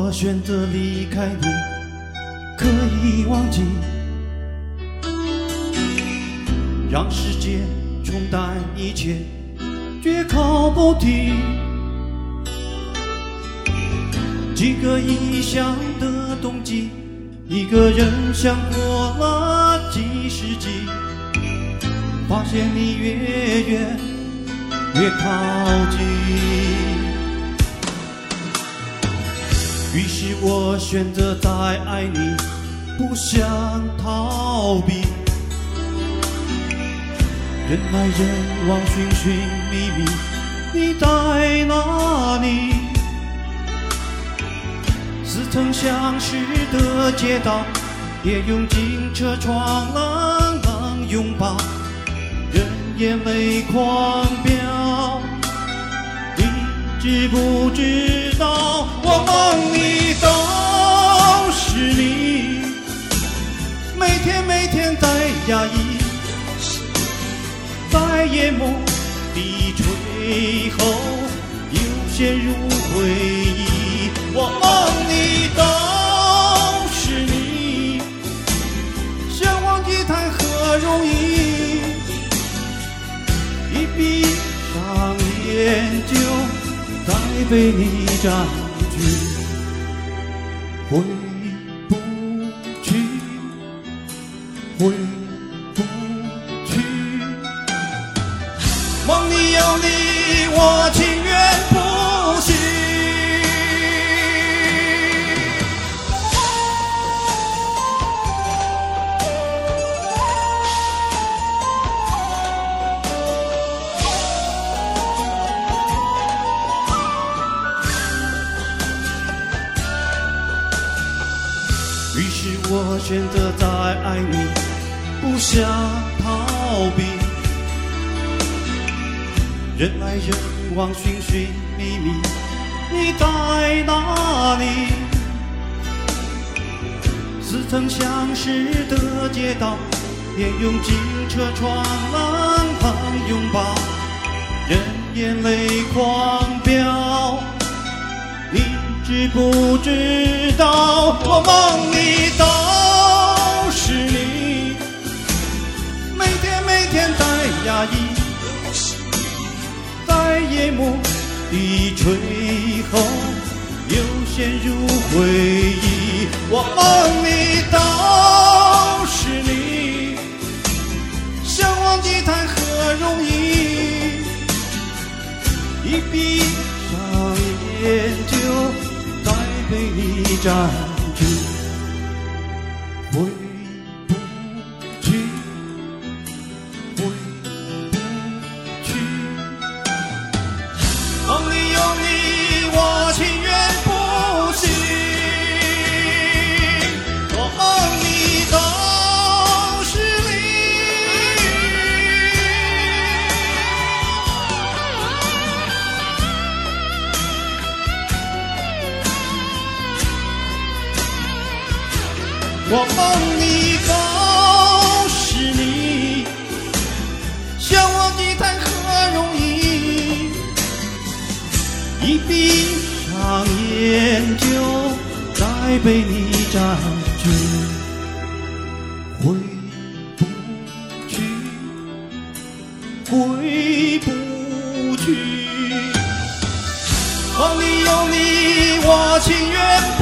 我选择离开你，可以忘记，让时间冲淡一切，绝口不提。几个异乡的冬季，一个人想过了几世纪，发现你越远越靠近。于是我选择再爱你，不想逃避。人来人往，寻寻觅觅，你在哪里？似曾相识的街道，也拥进车窗，冷冷拥抱，人眼泪狂飙。你知不知道，我梦里都是你，每天每天在压抑，在夜幕低垂后又陷入回忆。我梦里都是你，想忘记谈何容易，一闭上眼就再被你占据，回不去，回不去。梦里有你，我情愿不息。于是我选择再爱你，不想逃避。人来人往，寻寻觅觅，你在哪里？似曾相识的街道，也拥进车窗，冷冷拥抱，人眼泪狂飙。你知不知道，我梦里都是你，每天每天在压抑，在夜幕低垂后又陷入回忆。我梦里都是你，想忘记谈何容易，一闭上眼就再被你占据，回不去，回不去。梦里有你，我情愿不息。我梦里都是我梦里都是你，想忘记谈何容易，一闭上眼就再被你占据，回不去，回不去。梦里有你，我情愿